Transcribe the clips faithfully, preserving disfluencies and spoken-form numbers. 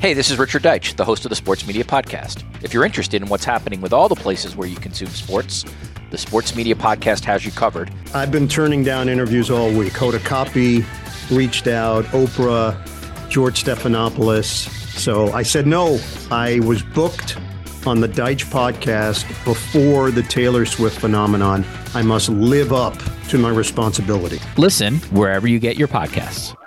Hey, this is Richard Deitch, the host of the Sports Media Podcast. If you're interested in what's happening with all the places where you consume sports, the Sports Media Podcast has you covered. I've been turning down interviews all week. Hoda Kotb reached out, Oprah, George Stephanopoulos. So I said no. I was booked on the Deitch podcast before the Taylor Swift phenomenon. I must live up to my responsibility. Listen wherever you get your podcasts.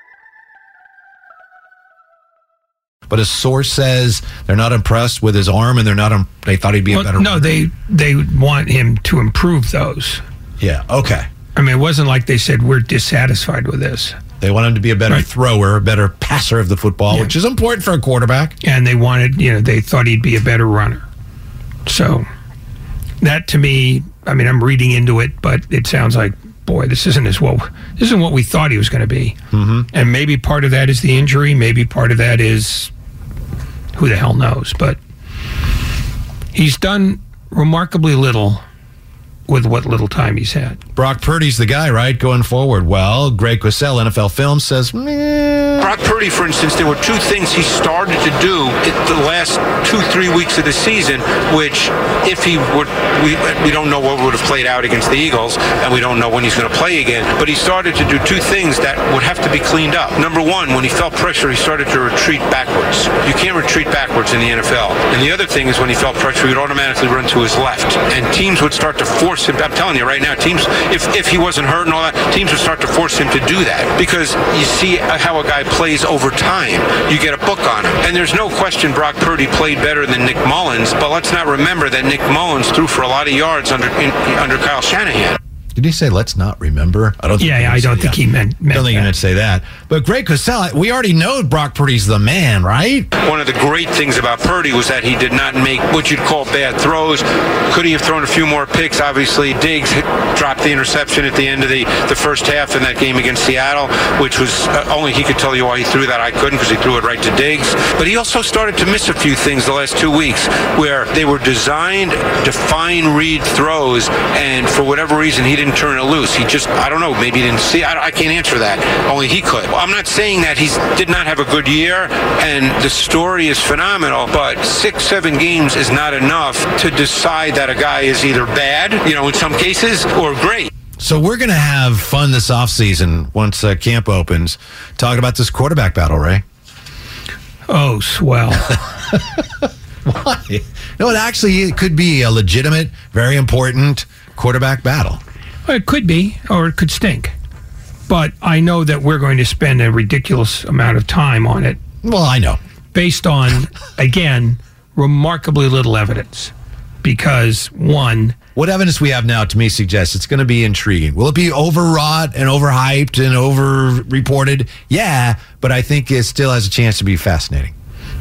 But a source says they're not impressed with his arm, and they're not. Um, they thought he'd be well, a better. No, they they want him to improve those. Yeah. Okay. I mean, it wasn't like they said we're dissatisfied with this. They want him to be a better right. thrower, a better passer of the football, yeah. which is important for a quarterback. And they wanted, you know, they thought he'd be a better runner. So that to me, I mean, I'm reading into it, but it sounds like, boy, this isn't as well. This isn't what we thought he was going to be. Mm-hmm. And maybe part of that is the injury. Maybe part of that is who the hell knows. But he's done remarkably little with what little time he's had. Brock Purdy's the guy, right, going forward. Well, Greg Cosell, N F L Films, says, meh. Brock Purdy, for instance, there were two things he started to do in the last two, three weeks of the season, which if he would, we, we don't know what would have played out against the Eagles, and we don't know when he's going to play again, but he started to do two things that would have to be cleaned up. Number one, when he felt pressure, he started to retreat backwards. You can't retreat backwards in the N F L. And the other thing is when he felt pressure, he would automatically run to his left. And teams would start to force him. I'm telling you right now, teams, if, if he wasn't hurt and all that, teams would start to force him to do that. Because you see how a guy plays over time. You get a book on him. And there's no question Brock Purdy played better than Nick Mullins, but let's not remember that Nick Mullins threw for a lot of yards under in, under Kyle Shanahan. Did he say, let's not remember? I don't think yeah, yeah I don't think that. he meant, meant I don't think that. he meant to say that. But Greg Cosell, we already know Brock Purdy's the man, right? One of the great things about Purdy was that he did not make what you'd call bad throws. Could he have thrown a few more picks? Obviously, Diggs hit, dropped the interception at the end of the, the first half in that game against Seattle, which was uh, only he could tell you why he threw that. I couldn't because he threw it right to Diggs. But he also started to miss a few things the last two weeks where they were designed to fine read throws, and for whatever reason, he didn't turn it loose. He just, I don't know, maybe he didn't see. I, I can't answer that. Only he could. I'm not saying that he did not have a good year, and the story is phenomenal, but six, seven games is not enough to decide that a guy is either bad, you know, in some cases, or great. So we're going to have fun this offseason once uh, camp opens, talking about this quarterback battle, Ray. Oh, swell. Why? No, it actually it could be a legitimate, very important quarterback battle. Well, it could be, or it could stink. But I know that we're going to spend a ridiculous amount of time on it. Well, I know. Based on, again, remarkably little evidence. Because, one... What evidence we have now, to me, suggests it's going to be intriguing. Will it be overwrought and overhyped and over-reported? Yeah, but I think it still has a chance to be fascinating.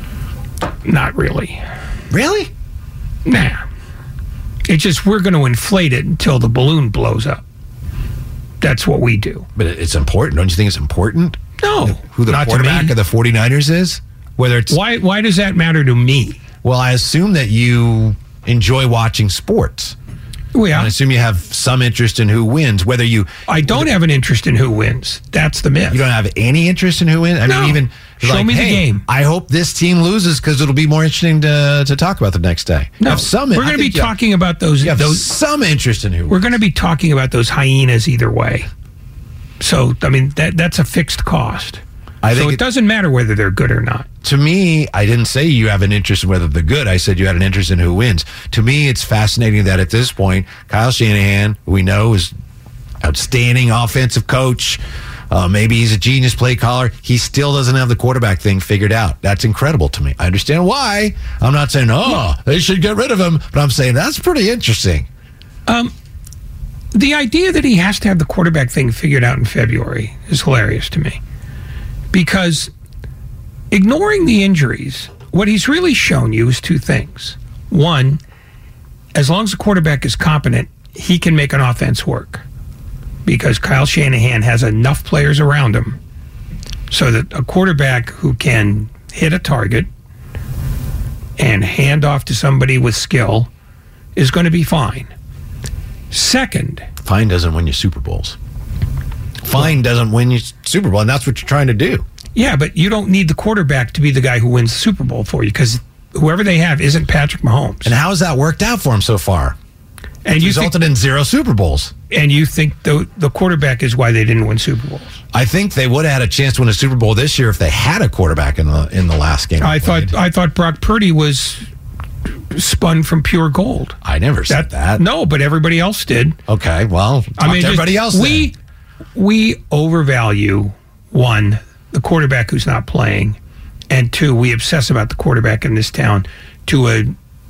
Not really. Really? Nah. It's just we're going to inflate it until the balloon blows up. That's what we do. But it's important. Don't you think it's important? No. Who the quarterback of the 49ers is? Whether it's Why Why does that matter to me? Well, I assume that you enjoy watching sports. Well, yeah. I assume you have some interest in who wins, whether you... I don't have an interest in who wins. That's the myth. You don't have any interest in who wins? I no. mean, even... Show like, me hey, the game. I hope this team loses because it'll be more interesting to to talk about the next day. No, have some, we're going to be talking have, about those... You have those, some interest in who We're going to be talking about those hyenas either way. So, I mean, that that's a fixed cost. I so think it, it doesn't matter whether they're good or not. To me, I didn't say you have an interest in whether they're good. I said you had an interest in who wins. To me, it's fascinating that at this point, Kyle Shanahan, who we know is outstanding offensive coach, uh, maybe he's a genius play caller, he still doesn't have the quarterback thing figured out. That's incredible to me. I understand why. I'm not saying, oh, they should get rid of him, but I'm saying that's pretty interesting. Um, the idea that he has to have the quarterback thing figured out in February is hilarious to me. Because ignoring the injuries, what he's really shown you is two things. One, as long as the quarterback is competent, he can make an offense work. Because Kyle Shanahan has enough players around him so that a quarterback who can hit a target and hand off to somebody with skill is going to be fine. Second... Fine doesn't win you Super Bowls. Fine doesn't win you Super Bowl, and that's what you're trying to do. Yeah, but you don't need the quarterback to be the guy who wins the Super Bowl for you because whoever they have isn't Patrick Mahomes. And how has that worked out for him so far? And It's you resulted think, in zero Super Bowls. And you think the the quarterback is why they didn't win Super Bowls? I think they would have had a chance to win a Super Bowl this year if they had a quarterback in the in the last game. I thought I thought Brock Purdy was spun from pure gold. I never said that. No, but everybody else did. Okay, well, talk I mean, to just- everybody else. We then. we overvalue one the quarterback who's not playing, and two we obsess about the quarterback in this town to a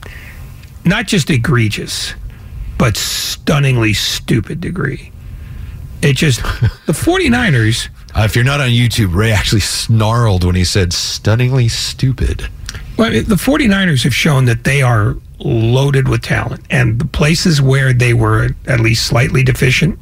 not just egregious, but stunningly stupid degree. It just the 49ers. Uh, if you're not on YouTube, Ray actually snarled when he said stunningly stupid. Well, the 49ers have shown that they are loaded with talent, and the places where they were at least slightly deficient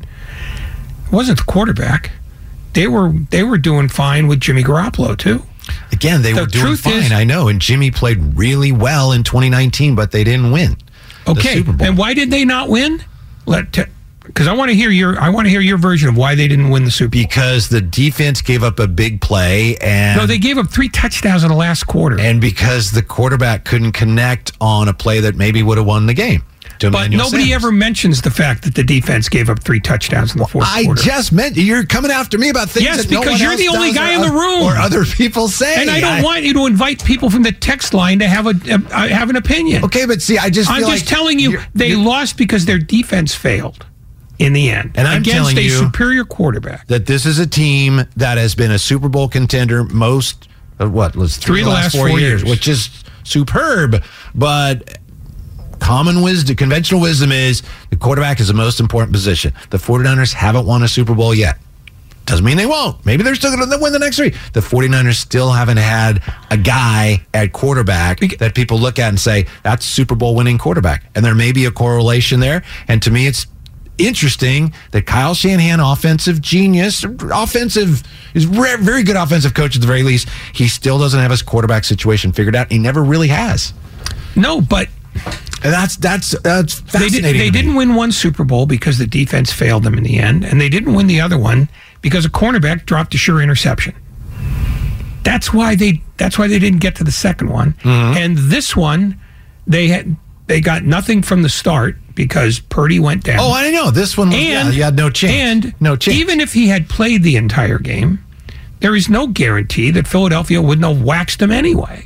it wasn't the quarterback. They were they were doing fine with Jimmy Garoppolo too. Again, they The were doing truth fine, is- I know, and Jimmy played really well in twenty nineteen, but they didn't win. the Okay, Super Bowl. and why did they not win? Let because I want to hear your I want to hear your version of why they didn't win the Super Bowl. Because the defense gave up a big play, and No, they gave up three touchdowns in the last quarter. and because the quarterback couldn't connect on a play that maybe would have won the game. to But Emmanuel nobody Sanders. ever mentions the fact that the defense gave up three touchdowns in the fourth I quarter. just meant you're coming after me about things Yes, that no because one you're else the only does guy or in the oth- room. or other people say. And I don't want you to invite people from the text line to have a, a have an opinion. Okay, but see, I just I'm feel just like telling you you're- they you're- lost because their defense failed in the end And I'm against telling a you superior quarterback. that this is a team that has been a Super Bowl contender most of what was three, Three of the last four, years, which is superb. But common wisdom, conventional wisdom is the quarterback is the most important position. The 49ers haven't won a Super Bowl yet. Doesn't mean they won't. Maybe they're still going to win the next three. The 49ers still haven't had a guy at quarterback that people look at and say, that's a Super Bowl winning quarterback. And there may be a correlation there. And to me, it's interesting that Kyle Shanahan, offensive genius, offensive, is re- very good offensive coach at the very least. He still doesn't have his quarterback situation figured out. He never really has. No, but And that's that's that's they, fascinating. did, they to me. didn't win one Super Bowl because the defense failed them in the end, and they didn't win the other one because a cornerback dropped a sure interception. That's why they. That's why they didn't get to the second one. Mm-hmm. And this one, they had they got nothing from the start because Purdy went down. Oh, I know. This one was, yeah, and you had no chance. And no chance. even if he had played the entire game, there is no guarantee that Philadelphia wouldn't have waxed him anyway.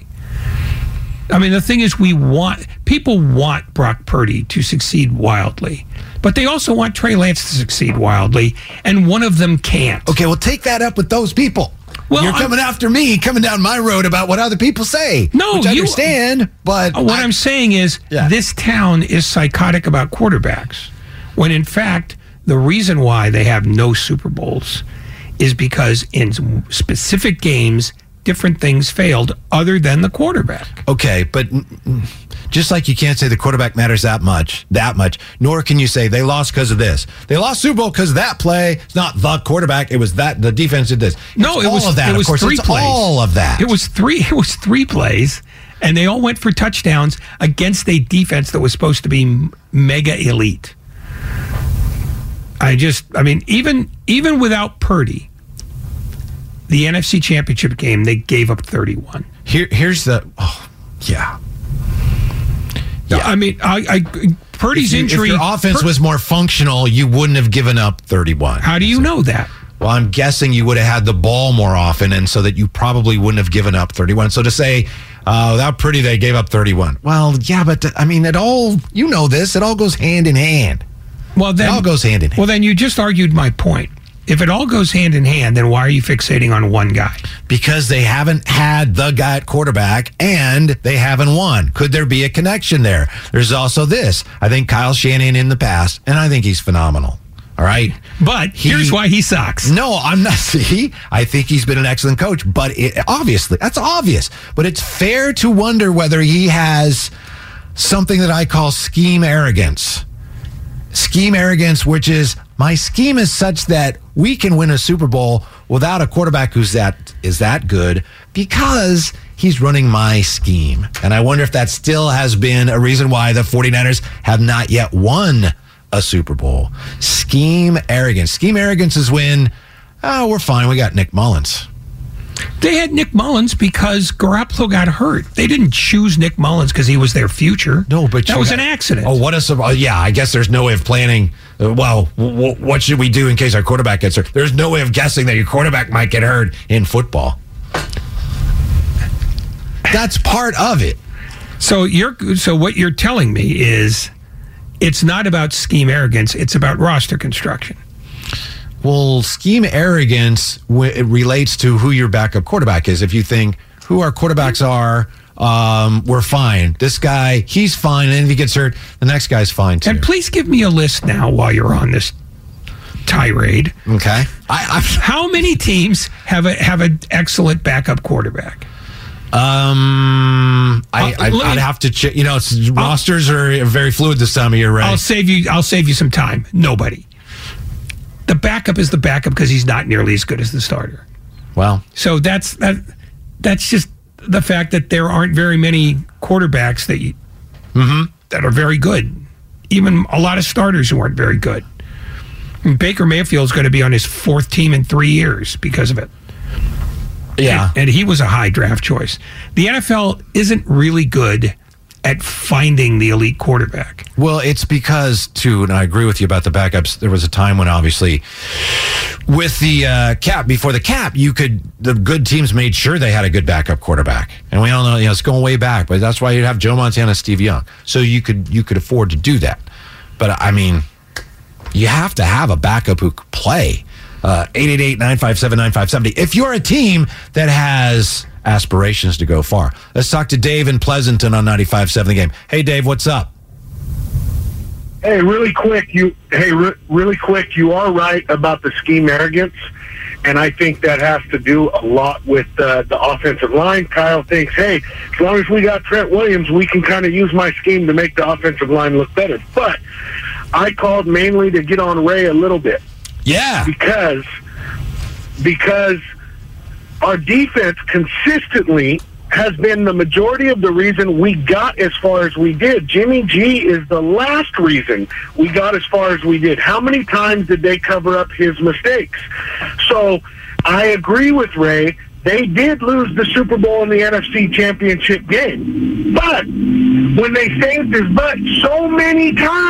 I mean, the thing is, we want people want Brock Purdy to succeed wildly, but they also want Trey Lance to succeed wildly, and one of them can't. Okay, well, take that up with those people. Well, You're I'm- coming after me, coming down my road about what other people say. No, which I you- understand, but What I, I'm saying is, Yeah. this town is psychotic about quarterbacks, when in fact, the reason why they have no Super Bowls is because in specific games, different things failed other than the quarterback. okay, but mm, mm, just like you can't say the quarterback matters that much, that much, nor can you say they lost because of this. They lost Super Bowl because of that play. It's not the quarterback. It was that the defense did this. It's No, it all was of that. It was of course, three it's plays. all of that. It was three. It was three plays, and they all went for touchdowns against a defense that was supposed to be m- mega elite. I just, I mean, even even without Purdy, the N F C Championship game, they gave up thirty-one. Here, here's the. Oh, yeah. Yeah. I mean, I, I Purdy's If you- injury. If your offense Pur- was more functional, you wouldn't have given up thirty-one. How do you know that? Well, I'm guessing you would have had the ball more often, and so that you probably wouldn't have given up thirty-one. So to say, uh, without Purdy, they gave up thirty-one. Well, yeah, but I mean, it all, you know this, it all goes hand in hand. Well, then It all goes hand in hand. Well, then you just argued my point. If it all goes hand in hand, then why are you fixating on one guy? Because they haven't had the guy at quarterback and they haven't won. Could there be a connection there? There's also this. I think Kyle Shanahan in the past, and I think he's phenomenal. All right. But He- here's why he sucks. No, I'm not. See, I think he's been an excellent coach, but it, obviously, that's obvious. But it's fair to wonder whether he has something that I call scheme arrogance. Scheme arrogance, which is my scheme is such that we can win a Super Bowl without a quarterback who's that is that good because he's running my scheme. And I wonder if that still has been a reason why the 49ers have not yet won a Super Bowl. Scheme arrogance. Scheme arrogance is when, oh, we're fine. We got Nick Mullins. They had Nick Mullins because Garoppolo got hurt. They didn't choose Nick Mullins because he was their future. No, but that you was got, an accident. Oh, what a uh, yeah! I guess there's no way of planning. Uh, well, w- w- what should we do in case our quarterback gets hurt? There's no way of guessing that your quarterback might get hurt in football. That's part of it. So you're so what you're telling me is it's not about scheme arrogance. It's about roster construction. Well, scheme arrogance w- it relates to who your backup quarterback is. If you think who our quarterbacks are, um, we're fine. This guy, he's fine. And if he gets hurt, the next guy's fine too. And please give me a list now while you're on this tirade. Okay. I, I, How many teams have a have an excellent backup quarterback? Um, I, Uh, I, let me- I'd have to check. You know, it's, rosters are very fluid this time of year, right? I'll save you. I'll save you some time. Nobody. The backup is the backup because he's not nearly as good as the starter. Well, So that's that. That's just the fact that there aren't very many quarterbacks that you, that are very good. Even a lot of starters who aren't very good. And Baker Mayfield's going to be on his fourth team in three years because of it. yeah. And, and he was a high draft choice. The N F L isn't really good at finding the elite quarterback. Well, it's because, too, and I agree with you about the backups. There was a time when, obviously, with the uh, cap, before the cap, you could, the good teams made sure they had a good backup quarterback. And we all know, you know, it's going way back, but that's why you'd have Joe Montana, Steve Young. So you could, you could afford to do that. But, I mean, you have to have a backup who could play. Uh, eight eight eight, nine five seven, nine five seven zero. If you're a team that has aspirations to go far. Let's talk to Dave in Pleasanton on ninety-five point seven The Game. Hey, Dave, what's up? Hey, really quick, you. Hey, re- really quick, you are right about the scheme arrogance, and I think that has to do a lot with uh, the offensive line. Kyle thinks, hey, as long as we got Trent Williams, we can kind of use my scheme to make the offensive line look better. But I called mainly to get on Ray a little bit. Yeah. Because because our defense consistently has been the majority of the reason we got as far as we did. Jimmy G is the last reason we got as far as we did. How many times did they cover up his mistakes? So I agree with Ray. They did lose the Super Bowl in the N F C Championship game. But when they saved his butt so many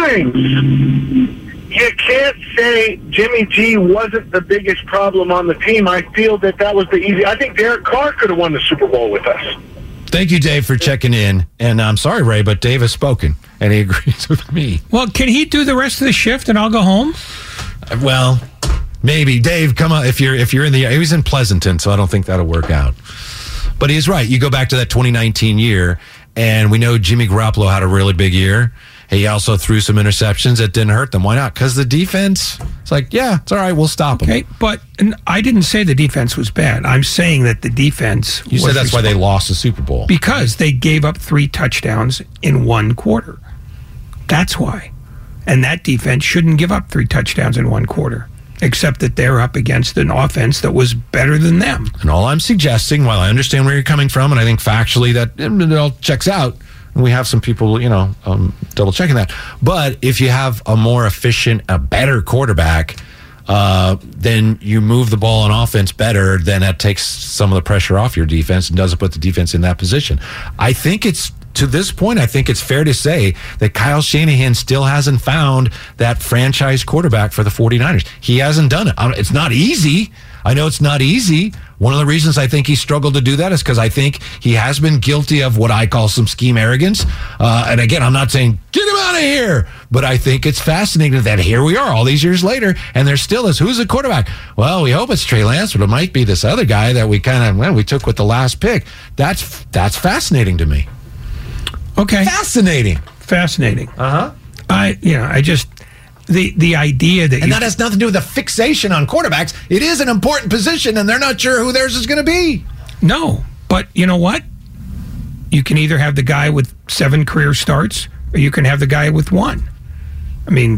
times, you can't say Jimmy G wasn't the biggest problem on the team. I feel that that was the easy. I think Derek Carr could have won the Super Bowl with us. Thank you, Dave, for checking in. And I'm sorry, Ray, but Dave has spoken, and he agrees with me. Well, can he do the rest of the shift and I'll go home? Well, maybe. Dave, come on. If you're if you're in the... He was in Pleasanton, so I don't think that'll work out. But he's right. You go back to that twenty nineteen year, and we know Jimmy Garoppolo had a really big year. He also threw some interceptions that didn't hurt them. Why not? Because the defense, it's like, yeah, it's all right. We'll stop them. Okay, but and I didn't say the defense was bad. I'm saying that the defense You said was that's why they respons- lost the Super Bowl. Because they gave up three touchdowns in one quarter. That's why. And that defense shouldn't give up three touchdowns in one quarter, except that they're up against an offense that was better than them. And all I'm suggesting, while I understand where you're coming from, and I think factually that it all checks out, and we have some people, you know, um, double checking that. But if you have a more efficient, a better quarterback, uh, then you move the ball on offense better, then that takes some of the pressure off your defense and doesn't put the defense in that position. I think it's, to this point, I think it's fair to say that Kyle Shanahan still hasn't found that franchise quarterback for the 49ers. He hasn't done it. It's not easy. I know it's not easy. One of the reasons I think he struggled to do that is because I think he has been guilty of what I call some scheme arrogance. Uh, and again, I'm not saying, get him out of here. But I think it's fascinating that here we are all these years later, and there still is, who's the quarterback? Well, we hope it's Trey Lance, but it might be this other guy that we kind of, well, we took with the last pick. That's that's fascinating to me. Okay. Fascinating. Fascinating. Uh-huh. I, you know, I just, the the idea that And you, that has nothing to do with a fixation on quarterbacks. It is an important position, and they're not sure who theirs is going to be. no, but you know what? You can either have the guy with seven career starts, or you can have the guy with one. I mean,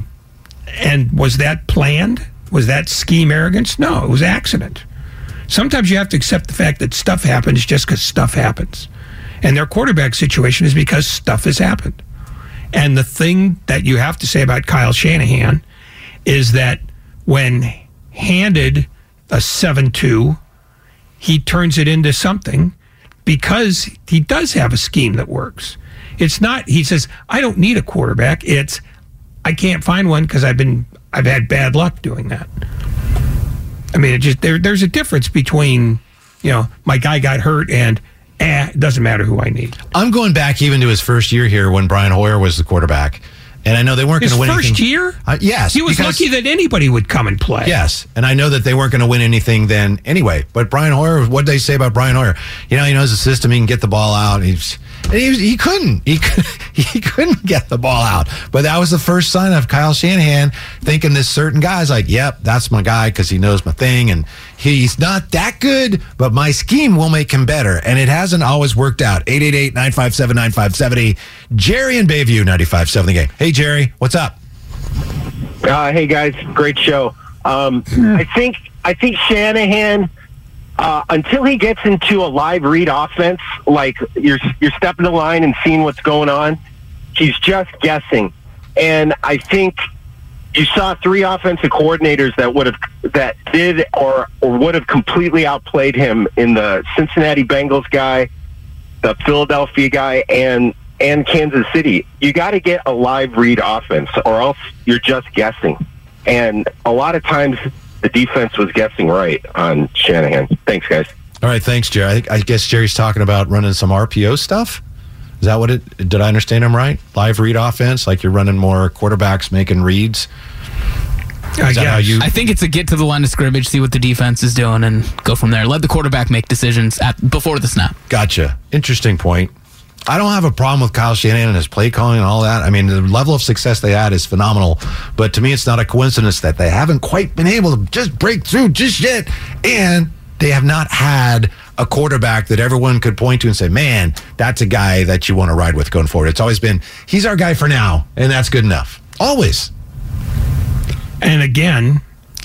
and was that planned? Was that scheme arrogance? No, it was accident. Sometimes you have to accept the fact that stuff happens just because stuff happens. And their quarterback situation is because stuff has happened. And the thing that you have to say about Kyle Shanahan is that when handed a seven two he turns it into something because he does have a scheme that works. It's not, he says, I don't need a quarterback. It's, I can't find one because I've been, I've had bad luck doing that. I mean, it just there, there's a difference between, you know, my guy got hurt and, eh, it doesn't matter who I need. I'm going back even to his first year here when Brian Hoyer was the quarterback. And I know they weren't going to win first anything. year? Uh, yes. He was because, lucky that anybody would come and play. Yes. And I know that they weren't going to win anything then anyway. But Brian Hoyer, what did they say about Brian Hoyer? You know, he knows the system. He can get the ball out. He's, and he, was, he couldn't. He, could, he couldn't get the ball out. But that was the first sign of Kyle Shanahan thinking this certain guy's like, yep, that's my guy because he knows my thing. And he's not that good, but my scheme will make him better. And it hasn't always worked out. eight eight eight, nine five seven, nine five seven zero. Jerry in Bayview, ninety-five point seven The Game. Hey, Jerry, what's up? Uh, hey, guys. Great show. Um, I think I think Shanahan, uh, until he gets into a live read offense, like you're, you're stepping the line and seeing what's going on, he's just guessing. And I think you saw three offensive coordinators that would have that did or, or would have completely outplayed him in the Cincinnati Bengals guy, the Philadelphia guy, and and Kansas City. You got to get a live read offense or else you're just guessing. And a lot of times the defense was guessing right on Shanahan. Thanks, guys. All right, thanks, Jerry. I, I guess Jerry's talking about running some R P O stuff. Is that what it, did I understand him right? Live read offense, like you're running more quarterbacks making reads? I Is that how you... I think it's a get to the line of scrimmage, see what the defense is doing, and go from there. Let the quarterback make decisions at before the snap. Gotcha. Interesting point. I don't have a problem with Kyle Shanahan and his play calling and all that. I mean, the level of success they had is phenomenal. But to me, it's not a coincidence that they haven't quite been able to just break through just yet. And they have not had a quarterback that everyone could point to and say, man, that's a guy that you want to ride with going forward. It's always been, he's our guy for now, and that's good enough. Always. And again,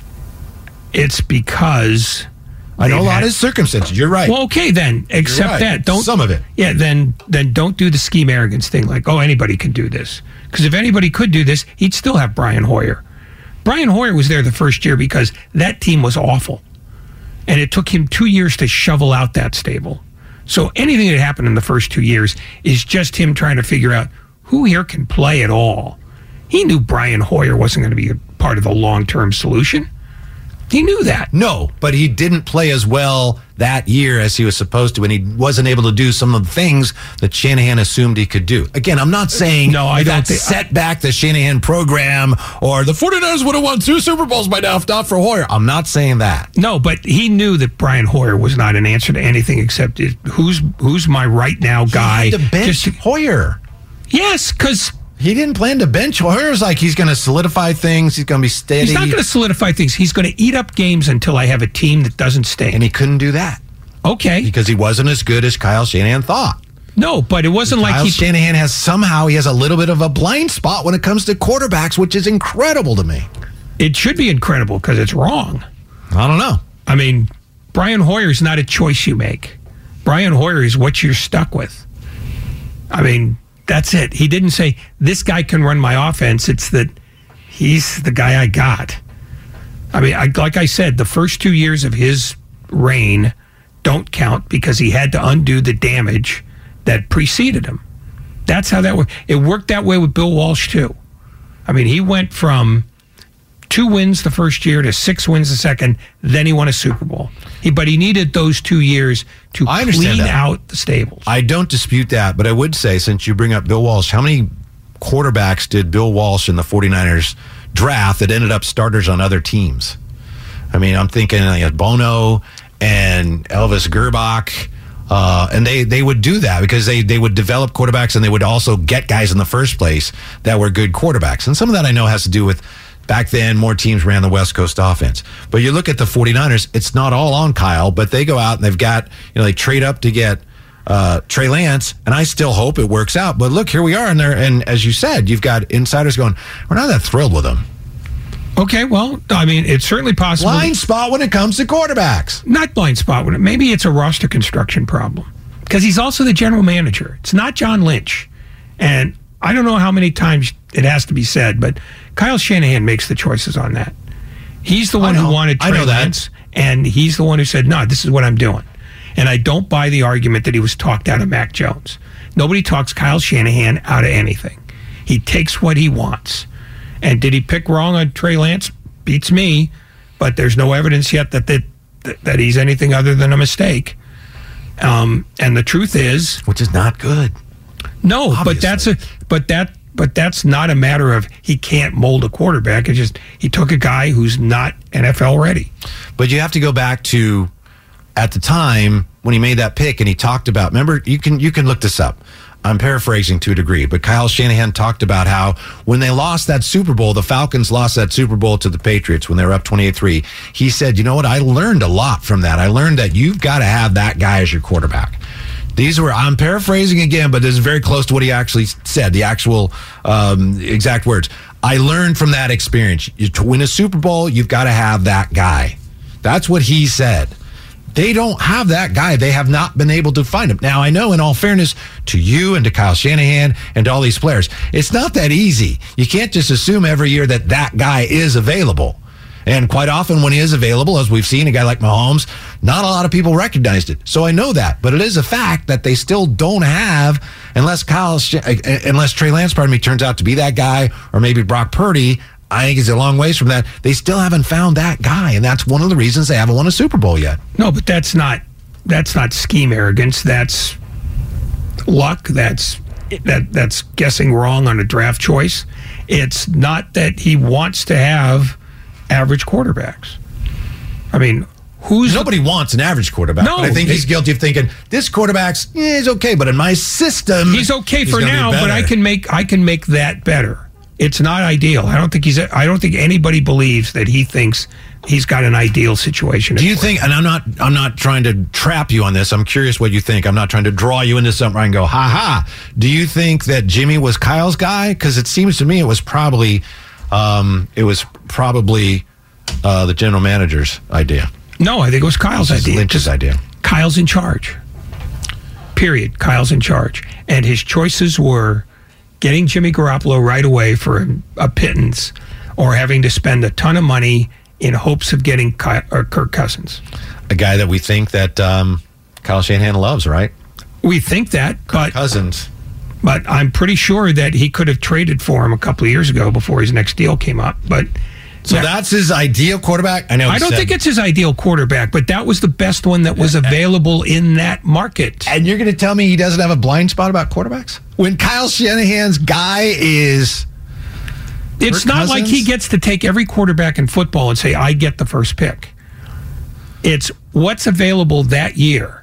it's because... I know a lot of circumstances. You're right. Well, okay, then. Accept right. that. Don't Some of it. Yeah, then then don't do the scheme arrogance thing like, oh, anybody can do this. Because if anybody could do this, he'd still have Brian Hoyer. Brian Hoyer was there the first year because that team was awful. And it took him two years to shovel out that stable. So anything that happened in the first two years is just him trying to figure out who here can play at all. He knew Brian Hoyer wasn't going to be a part of the long-term solution. He knew that. No, but he didn't play as well that year as he was supposed to, and he wasn't able to do some of the things that Shanahan assumed he could do. Again, I'm not saying no, I don't that set back the Shanahan program or the 49ers would have won two Super Bowls by now if not for Hoyer. I'm not saying that. No, but he knew that Brian Hoyer was not an answer to anything except who's who's my right now guy. He had to bench Just, Hoyer. Yes, because... He didn't plan to bench. Hoyer's like he's going to solidify things. He's going to be steady. He's not going to solidify things. He's going to eat up games until I have a team that doesn't stink. And he couldn't do that. Okay. Because he wasn't as good as Kyle Shanahan thought. No, but it wasn't Kyle like he... Shanahan has somehow, he has a little bit of a blind spot when it comes to quarterbacks, which is incredible to me. It should be incredible because it's wrong. I don't know. I mean, Brian Hoyer is not a choice you make. Brian Hoyer is what you're stuck with. I mean... That's it. He didn't say, this guy can run my offense. It's that he's the guy I got. I mean, I, like I said, the first two years of his reign don't count because he had to undo the damage that preceded him. That's how that worked. It worked that way with Bill Walsh, too. I mean, he went from two wins the first year to six wins the second, then he won a Super Bowl. He, but he needed those two years to clean that. out the stables. I don't dispute that, but I would say, since you bring up Bill Walsh, how many quarterbacks did Bill Walsh in the 49ers draft that ended up starters on other teams? I mean, I'm thinking like Bono and Elvis Gerbach, uh, and they, they would do that because they, they would develop quarterbacks and they would also get guys in the first place that were good quarterbacks. And some of that I know has to do with back then, more teams ran the West Coast offense. But you look at the 49ers, it's not all on Kyle, but they go out and they've got, you know, they trade up to get uh, Trey Lance, and I still hope it works out. But look, here we are, and there, and as you said, you've got insiders going, we're not that thrilled with him. Okay, well, I mean, it's certainly possible. Blind spot when it comes to quarterbacks. Not blind spot when it, maybe it's a roster construction problem because he's also the general manager. It's not John Lynch, and I don't know how many times it has to be said, but Kyle Shanahan makes the choices on that. He's the one who wanted Trey Lance, and he's the one who said, no, this is what I'm doing. And I don't buy the argument that he was talked out of Mac Jones. Nobody talks Kyle Shanahan out of anything. He takes what he wants. And did he pick wrong on Trey Lance? Beats me. But there's no evidence yet that that, that he's anything other than a mistake. Um, and the truth is, which is not good. No, Obviously. but that's a but that but that's not a matter of he can't mold a quarterback. It's just he took a guy who's not N F L ready. But you have to go back to at the time when he made that pick and he talked about, remember, you can you can look this up. I'm paraphrasing to a degree, but Kyle Shanahan talked about how when they lost that Super Bowl, the Falcons lost that Super Bowl to the Patriots when they were up twenty-eight three. He said, you know what, I learned a lot from that. I learned that you've got to have that guy as your quarterback. These were, I'm paraphrasing again, but this is very close to what he actually said, the actual um, exact words. I learned from that experience. You, to win a Super Bowl, you've got to have that guy. That's what he said. They don't have that guy. They have not been able to find him. Now, I know, in all fairness to you and to Kyle Shanahan and to all these players, it's not that easy. You can't just assume every year that that guy is available. And quite often when he is available, as we've seen, a guy like Mahomes, not a lot of people recognized it. So I know that. But it is a fact that they still don't have, unless Kyle, unless Trey Lance, pardon me, turns out to be that guy, or maybe Brock Purdy, I think he's a long ways from that. They still haven't found that guy, and that's one of the reasons they haven't won a Super Bowl yet. No, but that's not that's not scheme arrogance. That's luck. That's that that's guessing wrong on a draft choice. It's not that he wants to have average quarterbacks. I mean, who's nobody the, wants an average quarterback? No, but I think they, he's guilty of thinking this quarterback's eh, he's okay, but in my system, he's okay he's for now. But I can make I can make that better. It's not ideal. I don't think he's. I don't think anybody believes that he thinks he's got an ideal situation. Do you think? And I'm not. I'm not trying to trap you on this. I'm curious what you think. I'm not trying to draw you into something and go, ha ha. Do you think that Jimmy was Kyle's guy? Because it seems to me it was probably, um, it was probably uh, the general manager's idea. No, I think it was Kyle's idea. Lynch's idea. Kyle's in charge. Period. Kyle's in charge, and his choices were getting Jimmy Garoppolo right away for a pittance, or having to spend a ton of money in hopes of getting Ky- or Kirk Cousins. A guy that we think that um, Kyle Shanahan loves, right? We think that, Kirk but Cousins. But I'm pretty sure that he could have traded for him a couple of years ago before his next deal came up. But so that, that's his ideal quarterback? I know. I don't said, think it's his ideal quarterback, but that was the best one that was available in that market. And you're going to tell me he doesn't have a blind spot about quarterbacks? When Kyle Shanahan's guy is... It's not like he gets to take every quarterback in football and say, I get the first pick. It's what's available that year.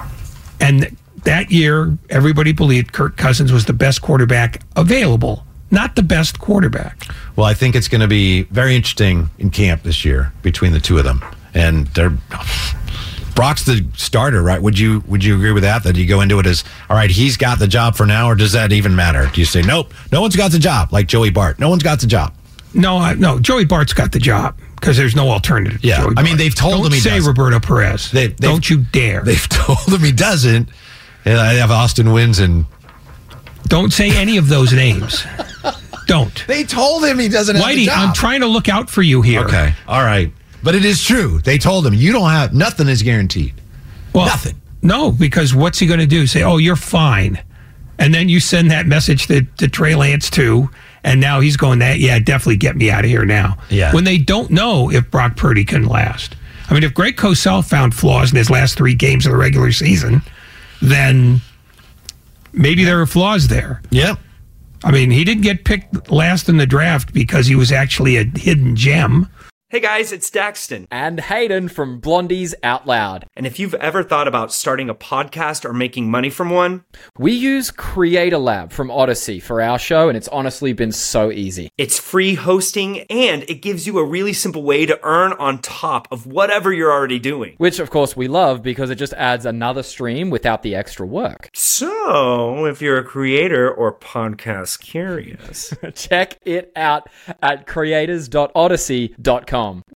And that year, everybody believed Kirk Cousins was the best quarterback available, not the best quarterback. Well, I think it's going to be very interesting in camp this year between the two of them. And they're... Brock's the starter, right? Would you would you agree with that? That you go into it as, all right, he's got the job for now, or does that even matter? Do you say, nope, no one's got the job, like Joey Bart? No one's got the job. No, I, no, Joey Bart's got the job because there's no alternative. Yeah, Joey I mean, they've told Don't him he say doesn't. Roberto Perez. They, Don't you dare. They've told him he doesn't. And I have Austin Wynns and... Don't say any of those names. Don't. They told him he doesn't have Whitey, the job. I'm trying to look out for you here. Okay, all right. But it is true. They told him, you don't have... Nothing is guaranteed. Well, Nothing. No, because what's he going to do? Say, oh, you're fine. And then you send that message to, to Trey Lance, too. And now he's going, that, yeah, definitely get me out of here now. Yeah. When they don't know if Brock Purdy can last. I mean, if Greg Cosell found flaws in his last three games of the regular season, then maybe there are flaws there. Yep. I mean, he didn't get picked last in the draft because he was actually a hidden gem. Hey guys, it's Daxton. And Hayden from Blondies Out Loud. And if you've ever thought about starting a podcast or making money from one, we use Creator Lab from Odyssey for our show, and it's honestly been so easy. It's free hosting, and it gives you a really simple way to earn on top of whatever you're already doing. Which, of course, we love because it just adds another stream without the extra work. So, if you're a creator or podcast curious, check it out at creators dot odyssey dot com.